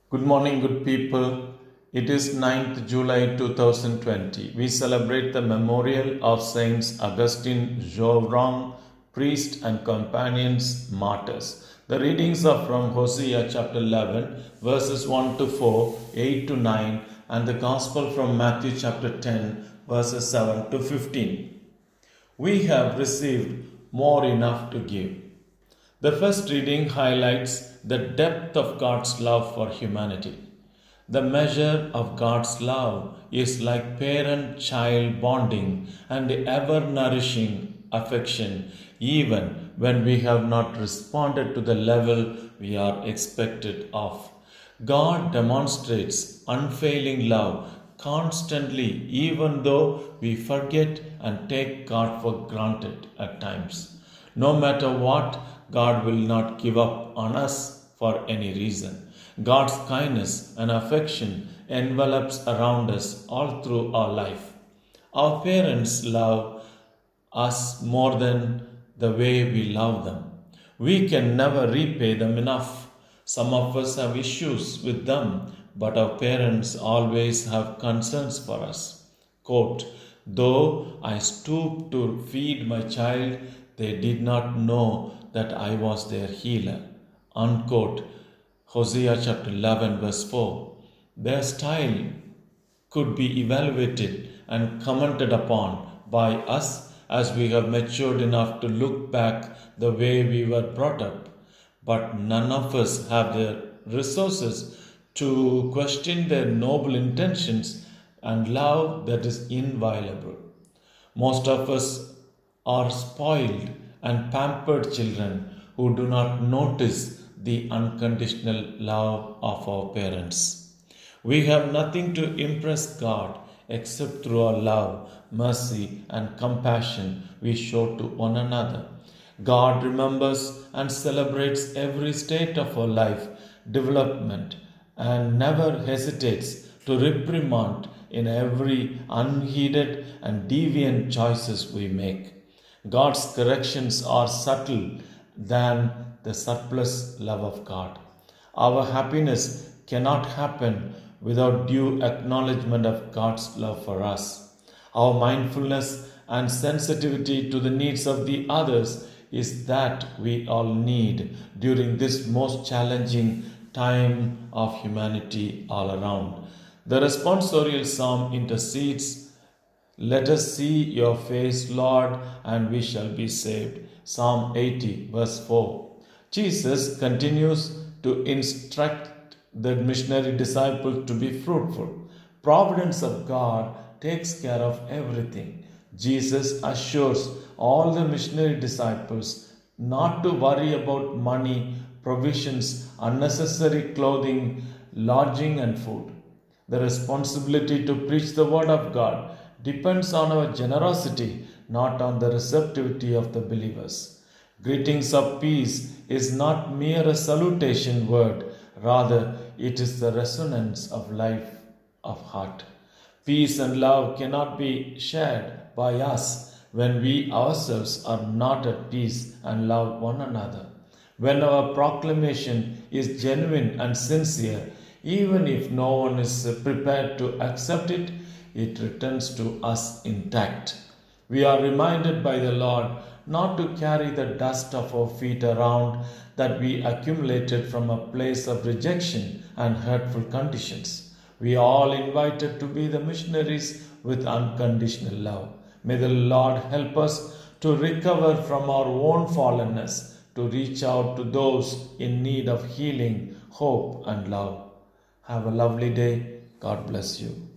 Good morning, good people. It is 9th July 2020. We celebrate the memorial of Saints Augustine Jovrang, priest and companions, martyrs. The readings are from Hosea chapter 11, verses 1 to 4, 8 to 9, and the Gospel from Matthew chapter 10, verses 7 to 15. We have received more enough to give. The first reading highlights the depth of God's love for humanity. The measure of God's love is like parent child bonding and ever nourishing affection, even when we have not responded to the level we are expected of. God demonstrates unfailing love constantly, even though we forget and take God for granted at times. No matter what, God will not give up on us for any reason. God's kindness and affection envelops around us all through our life. Our parents love us more than the way we love them. We can never repay them enough. Some of us have issues with them, but our parents always have concerns for us. Quote, "Though I stooped to feed my child, they did not know that I was their healer." Unquote. Hosea chapter 11, verse 4. Their style could be evaluated and commented upon by us as we have matured enough to look back the way we were brought up. But none of us have the resources to question their noble intentions and love that is inviolable. Most of us are spoiled and pampered children who do not notice the unconditional love of our parents. We have nothing to impress God except through our love, mercy, and compassion we show to one another. God remembers and celebrates every state of our life development and never hesitates to reprimand in every unheeded and deviant choices we make. God's corrections are subtle than the surplus love of God. Our happiness cannot happen without due acknowledgement of God's love for us. Our mindfulness and sensitivity to the needs of the others is that we all need during this most challenging time of humanity all around. The responsorial psalm intercedes. Let us see your face, Lord, and we shall be saved. Psalm 80, verse 4. Jesus continues to instruct the missionary disciples to be fruitful. Providence of God takes care of everything. Jesus assures all the missionary disciples not to worry about money, provisions, unnecessary clothing, lodging, and food. The responsibility to preach the word of God depends on our generosity, not on the receptivity of the believers. Greetings of peace is not mere a salutation word, rather, it is the resonance of life of heart. Peace and love cannot be shared by us when we ourselves are not at peace and love one another. When our proclamation is genuine and sincere, even if no one is prepared to accept it, it returns to us intact. We are reminded by the Lord not to carry the dust of our feet around that we accumulated from a place of rejection and hurtful conditions. We are all invited to be the missionaries with unconditional love. May the Lord help us to recover from our own fallenness, to reach out to those in need of healing, hope, and love. Have a lovely day. God bless you.